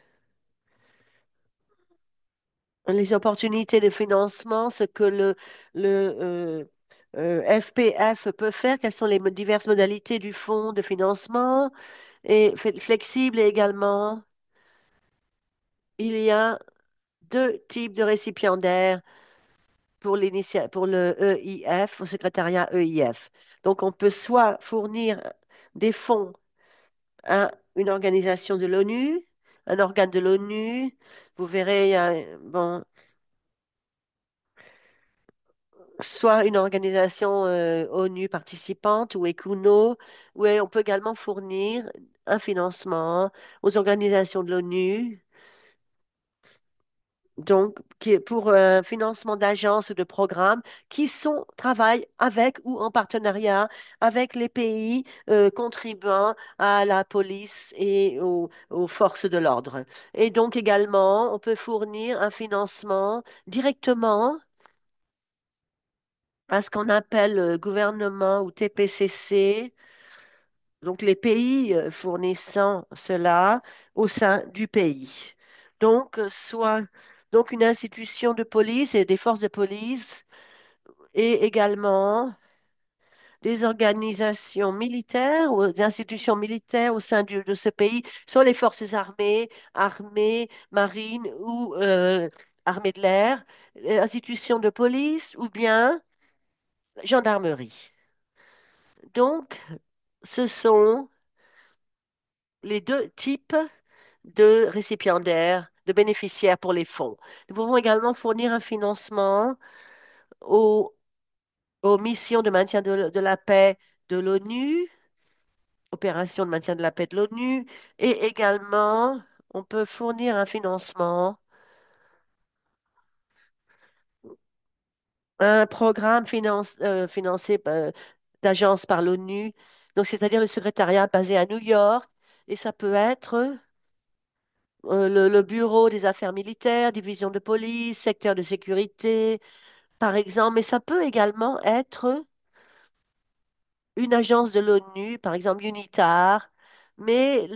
[SPEAKER 2] les opportunités de financement, ce que le FPF peut faire, quelles sont les diverses modalités du fonds de financement et flexible également. Il y a deux types de récipiendaires pour le EIF, au secrétariat EIF. Donc, on peut soit fournir des fonds à une organisation de l'ONU, un organe de l'ONU. Vous verrez, il y a, bon, soit une organisation ONU participante ou ECUNO, où on peut également fournir un financement aux organisations de l'ONU, donc qui est pour un financement d'agences ou de programmes travaillent avec ou en partenariat avec les pays contribuant à la police et aux forces de l'ordre. Et donc également, on peut fournir un financement directement à ce qu'on appelle gouvernement ou TPCC, donc les pays fournissant cela au sein du pays. Donc, soit donc une institution de police et des forces de police et également des organisations militaires ou des institutions militaires au sein de ce pays, soit les forces armées, armées, marines ou armées de l'air, institutions de police ou bien gendarmerie. Donc, ce sont les deux types de récipiendaires, de bénéficiaires pour les fonds. Nous pouvons également fournir un financement aux, aux missions de maintien de la paix de l'ONU, opérations de maintien de la paix de l'ONU, et également on peut fournir un financement, un programme financé d'agence par l'ONU, donc c'est-à-dire le secrétariat basé à New York, et ça peut être le bureau des affaires militaires, division de police, secteur de sécurité, par exemple, mais ça peut également être une agence de l'ONU, par exemple UNITAR, mais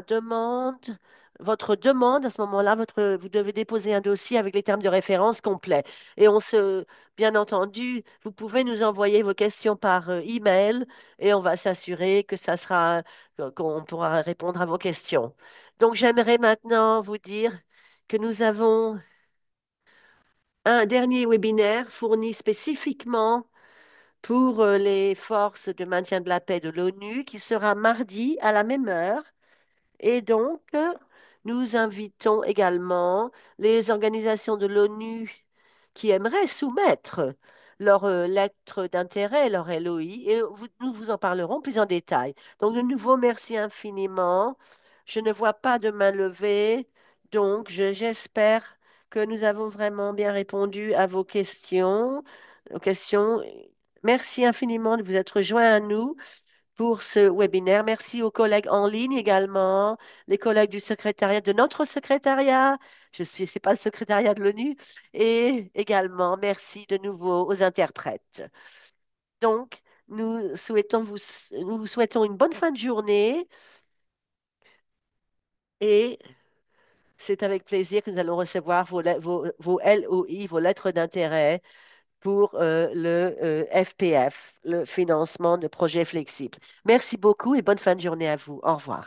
[SPEAKER 2] votre demande, à ce moment-là, vous devez déposer un dossier avec les termes de référence complets. Et bien entendu, vous pouvez nous envoyer vos questions par email et on va s'assurer qu'on pourra répondre à vos questions. Donc, j'aimerais maintenant vous dire que nous avons un dernier webinaire fourni spécifiquement pour les forces de maintien de la paix de l'ONU qui sera mardi à la même heure. Et donc, nous invitons également les organisations de l'ONU qui aimeraient soumettre leur lettre d'intérêt, leur LOI, et nous vous en parlerons plus en détail. Donc, de nouveau, merci infiniment. Je ne vois pas de main levée, donc j'espère que nous avons vraiment bien répondu à vos questions. Merci infiniment de vous être joints à nous pour ce webinaire. Merci aux collègues en ligne également, les collègues du secrétariat, de notre secrétariat. C'est pas le secrétariat de l'ONU. Et également, merci de nouveau aux interprètes. Donc, nous vous souhaitons une bonne fin de journée et c'est avec plaisir que nous allons recevoir vos LOI, vos lettres d'intérêt pour le FPF, le financement de projets flexibles. Merci beaucoup et bonne fin de journée à vous. Au revoir.